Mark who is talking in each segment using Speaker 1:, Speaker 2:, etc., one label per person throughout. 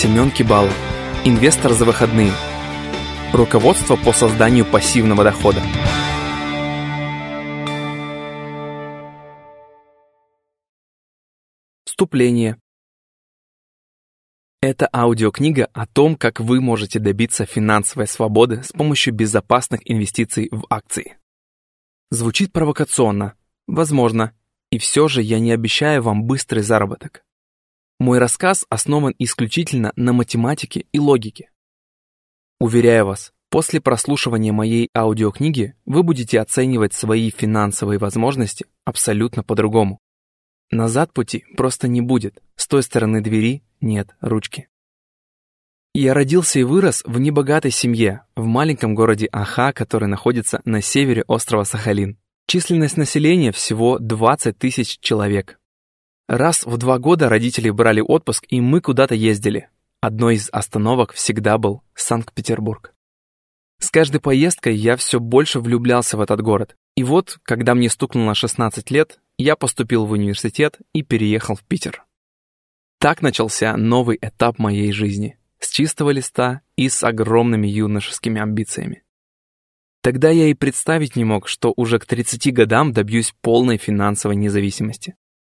Speaker 1: Семен Кибалов, инвестор за выходные. Руководство по созданию пассивного дохода. Вступление. Это аудиокнига о том, как вы можете добиться финансовой свободы с помощью безопасных инвестиций в акции. Звучит провокационно, возможно, и все же я не обещаю вам быстрый заработок. Мой рассказ основан исключительно на математике и логике. Уверяю вас, после прослушивания моей аудиокниги вы будете оценивать свои финансовые возможности абсолютно по-другому. Назад пути просто не будет, с той стороны двери нет ручки. Я родился и вырос в небогатой семье, в маленьком городе Аха, который находится на севере острова Сахалин. Численность населения всего 20 тысяч человек. Раз в 2 года родители брали отпуск, и мы куда-то ездили. Одной из остановок всегда был Санкт-Петербург. С каждой поездкой я все больше влюблялся в этот город. И вот, когда мне стукнуло 16 лет, я поступил в университет и переехал в Питер. Так начался новый этап моей жизни, с чистого листа и с огромными юношескими амбициями. Тогда я и представить не мог, что уже к 30 годам добьюсь полной финансовой независимости.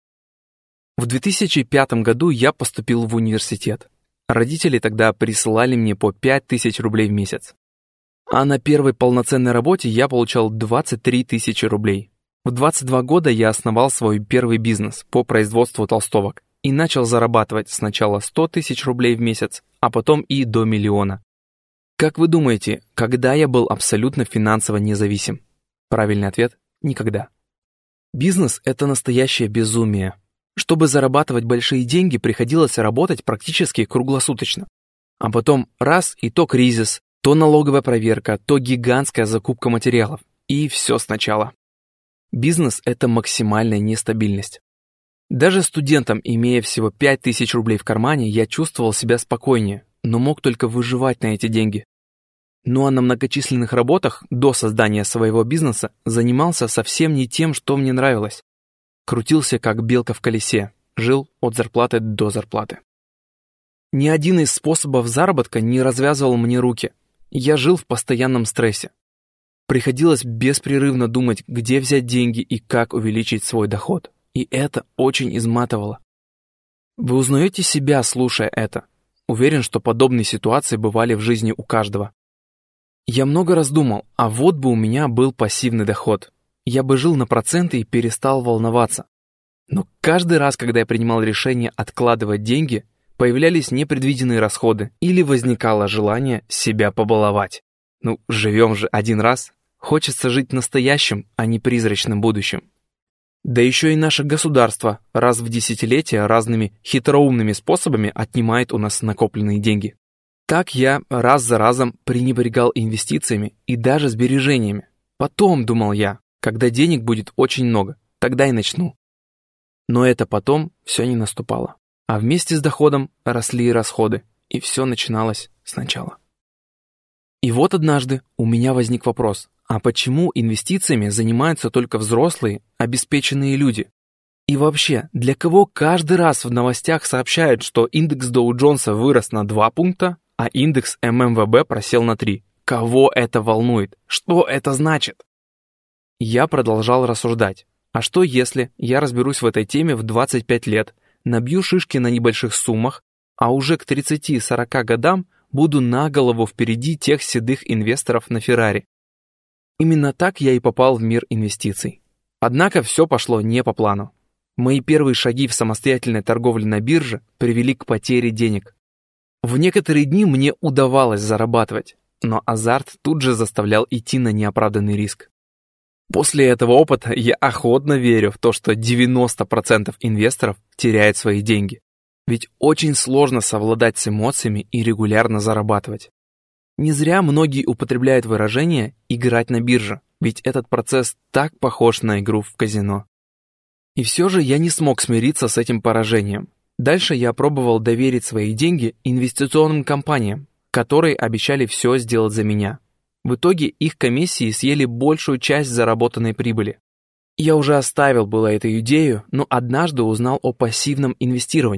Speaker 1: В 2005 году я поступил в университет. Родители тогда присылали мне по 5000 рублей в месяц. А на первой полноценной работе я получал 23 тысячи рублей. В 22 года я основал свой первый бизнес по производству толстовок и начал зарабатывать сначала 100 тысяч рублей в месяц, а потом и до 1 миллиона. Как вы думаете, когда я был абсолютно финансово независим? Правильный ответ – никогда. Бизнес – это настоящее безумие. Чтобы зарабатывать большие деньги, приходилось работать практически круглосуточно. А потом раз и то кризис, то налоговая проверка, то гигантская закупка материалов. И все сначала. Бизнес – это максимальная нестабильность. Даже студентом, имея всего 5000 рублей в кармане, я чувствовал себя спокойнее, но мог только выживать на эти деньги. Ну а на многочисленных работах до создания своего бизнеса занимался совсем не тем, что мне нравилось. Крутился как белка в колесе, жил от зарплаты до зарплаты. Ни один из способов заработка не развязывал мне руки. Я жил в постоянном стрессе. Приходилось беспрерывно думать, где взять деньги и как увеличить свой доход. И это очень изматывало. Вы узнаете себя, слушая это. Уверен, что подобные ситуации бывали в жизни у каждого. Я много раз думал, а вот бы у меня был пассивный доход. Я бы жил на проценты и перестал волноваться. Но каждый раз, когда я принимал решение откладывать деньги, появлялись непредвиденные расходы или возникало желание себя побаловать. Ну, живем же один раз. Хочется жить настоящим, а не призрачным будущим. Да еще и наше государство раз в десятилетие разными хитроумными способами отнимает у нас накопленные деньги. Так я раз за разом пренебрегал инвестициями и даже сбережениями. Потом, думал я, когда денег будет очень много, тогда и начну. Но это потом все не наступало. А вместе с доходом росли и расходы, и все начиналось сначала. И вот однажды у меня возник вопрос, а почему инвестициями занимаются только взрослые, обеспеченные люди? И вообще, для кого каждый раз в новостях сообщают, что индекс Доу-Джонса вырос на 2 пункта, а индекс ММВБ просел на 3? Кого это волнует? Что это значит? Я продолжал рассуждать. А что если я разберусь в этой теме в 25 лет, набью шишки на небольших суммах, а уже к 30-40 годам буду на голову впереди тех седых инвесторов на Феррари? Именно так я и попал в мир инвестиций. Однако все пошло не по плану. Мои первые шаги в самостоятельной торговле на бирже привели к потере денег. В некоторые дни мне удавалось зарабатывать, но азарт тут же заставлял идти на неоправданный риск. После этого опыта я охотно верю в то, что 90% инвесторов теряют свои деньги. Ведь очень сложно совладать с эмоциями и регулярно зарабатывать. Не зря многие употребляют выражение «играть на бирже», ведь этот процесс так похож на игру в казино. И все же я не смог смириться с этим поражением. Дальше я пробовал доверить свои деньги инвестиционным компаниям, которые обещали все сделать за меня. В итоге их комиссии съели большую часть заработанной прибыли. Я уже оставил было эту идею, но однажды узнал о пассивном инвестировании,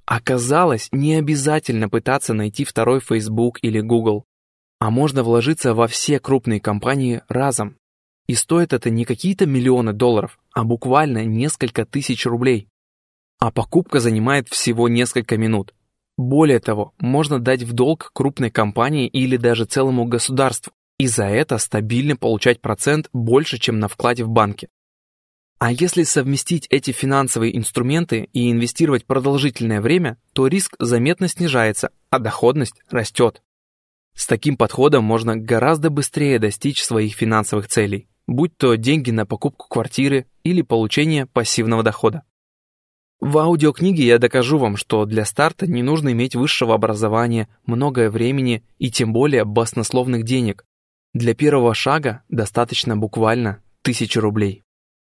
Speaker 1: Оказалось, не обязательно пытаться найти второй Facebook или Google, а можно вложиться во все крупные компании разом. И стоит это не какие-то миллионы долларов, а буквально несколько тысяч рублей. А покупка занимает всего несколько минут. Более того, можно дать в долг крупной компании или даже целому государству, и за это стабильно получать процент больше, чем на вкладе в банке. А если совместить эти финансовые инструменты и инвестировать продолжительное время, то риск заметно снижается, а доходность растет. С таким подходом можно гораздо быстрее достичь своих финансовых целей, будь то деньги на покупку квартиры или получение пассивного дохода. В аудиокниге я докажу вам, что для старта не нужно иметь высшего образования, много времени и тем более баснословных денег. Для первого шага достаточно буквально 1000 рублей.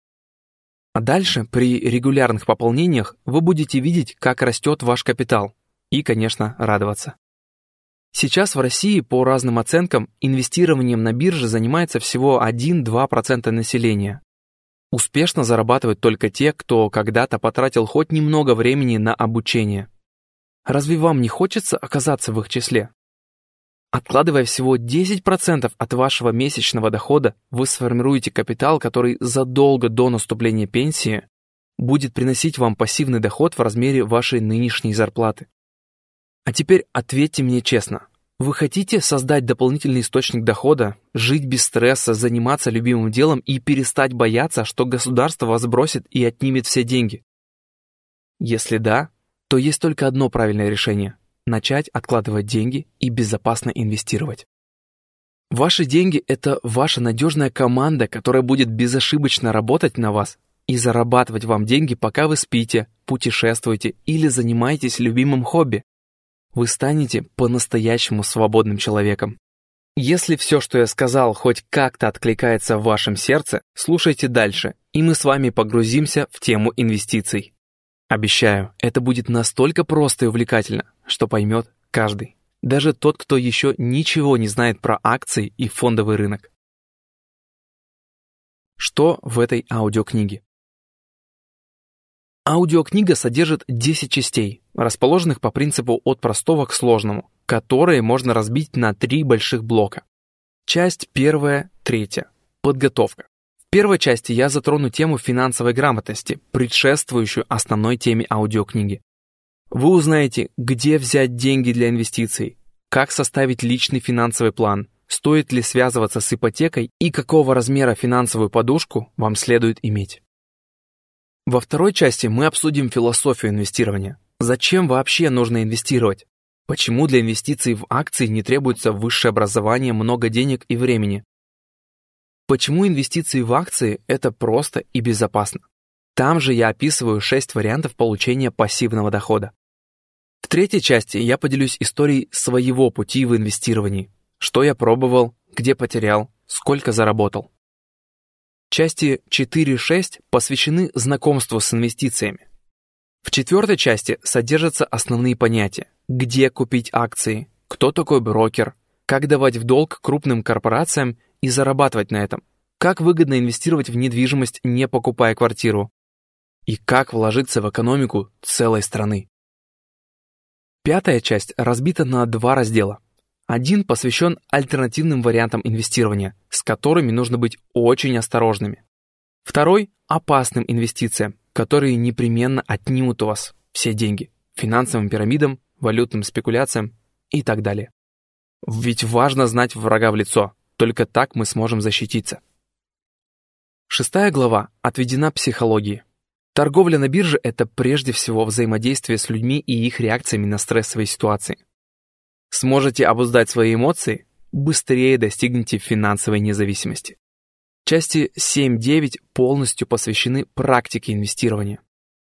Speaker 1: А дальше, при регулярных пополнениях, вы будете видеть, как растет ваш капитал. И, конечно, радоваться. Сейчас в России, по разным оценкам, инвестированием на бирже занимается всего 1-2% населения. Успешно зарабатывают только те, кто когда-то потратил хоть немного времени на обучение. Разве вам не хочется оказаться в их числе? Откладывая всего 10% от вашего месячного дохода, вы сформируете капитал, который задолго до наступления пенсии будет приносить вам пассивный доход в размере вашей нынешней зарплаты. А теперь ответьте мне честно. Вы хотите создать дополнительный источник дохода, жить без стресса, заниматься любимым делом и перестать бояться, что государство вас бросит и отнимет все деньги? Если да, то есть только одно правильное решение – начать откладывать деньги и безопасно инвестировать. Ваши деньги – это ваша надежная команда, которая будет безошибочно работать на вас и зарабатывать вам деньги, пока вы спите, путешествуете или занимаетесь любимым хобби. Вы станете по-настоящему свободным человеком. Если все, что я сказал, хоть как-то откликается в вашем сердце, слушайте дальше, и мы с вами погрузимся в тему инвестиций. Обещаю, это будет настолько просто и увлекательно, что поймет каждый, даже тот, кто еще ничего не знает про акции и фондовый рынок. Что в этой аудиокниге? Аудиокнига содержит 10 частей, расположенных по принципу от простого к сложному, которые можно разбить на 3 больших блока. Часть 1, 3. Подготовка. В первой части я затрону тему финансовой грамотности, предшествующую основной теме аудиокниги. Вы узнаете, где взять деньги для инвестиций, как составить личный финансовый план, стоит ли связываться с ипотекой и какого размера финансовую подушку вам следует иметь. Во второй части мы обсудим философию инвестирования. Зачем вообще нужно инвестировать? Почему для инвестиций в акции не требуется высшее образование, много денег и времени? Почему инвестиции в акции – это просто и безопасно? Там же я описываю 6 вариантов получения пассивного дохода. В третьей части я поделюсь историей своего пути в инвестировании. Что я пробовал, где потерял, сколько заработал. Части 4-6 посвящены знакомству с инвестициями. В четвертой части содержатся основные понятия: где купить акции, кто такой брокер, как давать в долг крупным корпорациям и зарабатывать на этом, как выгодно инвестировать в недвижимость, не покупая квартиру, и как вложиться в экономику целой страны. Пятая часть разбита на 2 раздела. Один посвящен альтернативным вариантам инвестирования, с которыми нужно быть очень осторожными. Второй – опасным инвестициям, которые непременно отнимут у вас все деньги, финансовым пирамидам, валютным спекуляциям и так далее. Ведь важно знать врага в лицо, только так мы сможем защититься. 6 глава отведена психологии. Торговля на бирже – это прежде всего взаимодействие с людьми и их реакциями на стрессовые ситуации. Сможете обуздать свои эмоции, быстрее достигнете финансовой независимости. Части 7-9 полностью посвящены практике инвестирования.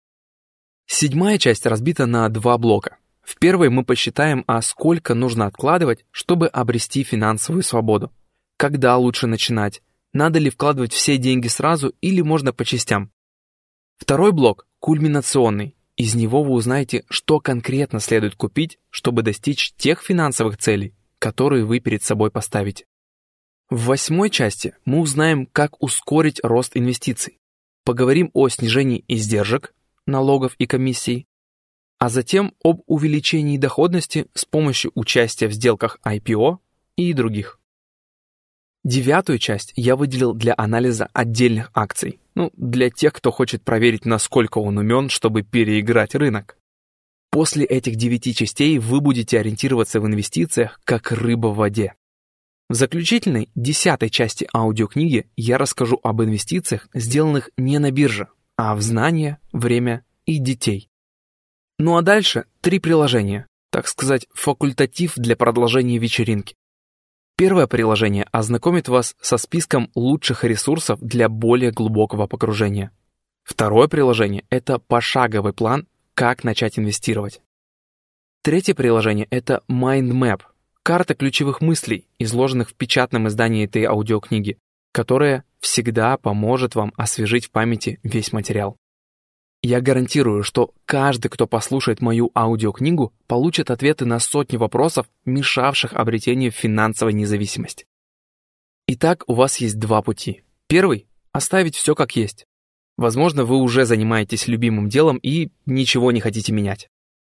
Speaker 1: 7 часть разбита на 2 блока. В первой мы посчитаем, сколько нужно откладывать, чтобы обрести финансовую свободу. Когда лучше начинать, надо ли вкладывать все деньги сразу или можно по частям. Второй блок – кульминационный. Из него вы узнаете, что конкретно следует купить, чтобы достичь тех финансовых целей, которые вы перед собой поставите. В 8 части мы узнаем, как ускорить рост инвестиций. Поговорим о снижении издержек, налогов и комиссий, а затем об увеличении доходности с помощью участия в сделках IPO и других. 9-ю часть я выделил для анализа отдельных акций, для тех, кто хочет проверить, насколько он умен, чтобы переиграть рынок. После этих 9 частей вы будете ориентироваться в инвестициях, как рыба в воде. В заключительной, 10-й части аудиокниги я расскажу об инвестициях, сделанных не на бирже, а в знания, время и детей. Ну а дальше 3 приложения, так сказать, факультатив для продолжения вечеринки. Первое приложение ознакомит вас со списком лучших ресурсов для более глубокого погружения. Второе приложение – это пошаговый план, как начать инвестировать. Третье приложение – это Mind Map, карта ключевых мыслей, изложенных в печатном издании этой аудиокниги, которая всегда поможет вам освежить в памяти весь материал. Я гарантирую, что каждый, кто послушает мою аудиокнигу, получит ответы на сотни вопросов, мешавших обретению финансовой независимости. Итак, у вас есть 2 пути. Первый – оставить все как есть. Возможно, вы уже занимаетесь любимым делом и ничего не хотите менять.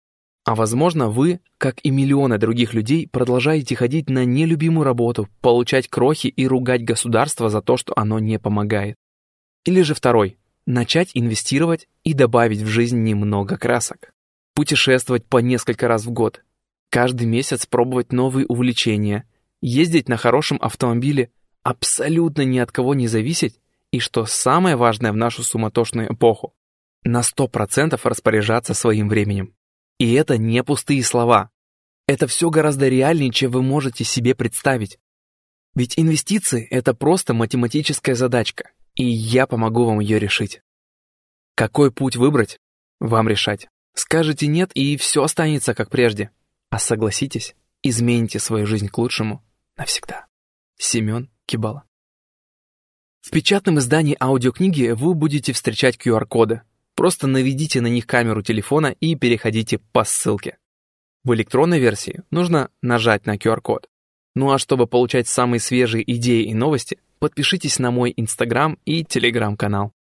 Speaker 1: А возможно, вы, как и миллионы других людей, продолжаете ходить на нелюбимую работу, получать крохи и ругать государство за то, что оно не помогает. Или же второй – начать инвестировать и добавить в жизнь немного красок. Путешествовать по несколько раз в год. Каждый месяц пробовать новые увлечения. Ездить на хорошем автомобиле. Абсолютно ни от кого не зависеть. И что самое важное в нашу суматошную эпоху, на 100% распоряжаться своим временем. И это не пустые слова. Это все гораздо реальнее, чем вы можете себе представить. Ведь инвестиции – это просто математическая задачка. И я помогу вам ее решить. Какой путь выбрать? Вам решать. Скажете «нет», и все останется как прежде. А согласитесь, измените свою жизнь к лучшему навсегда. Семен Кибала. В печатном издании аудиокниги вы будете встречать QR-коды. Просто наведите на них камеру телефона и переходите по ссылке. В электронной версии нужно нажать на QR-код. Ну а чтобы получать самые свежие идеи и новости, подпишитесь на мой Instagram и Telegram канал.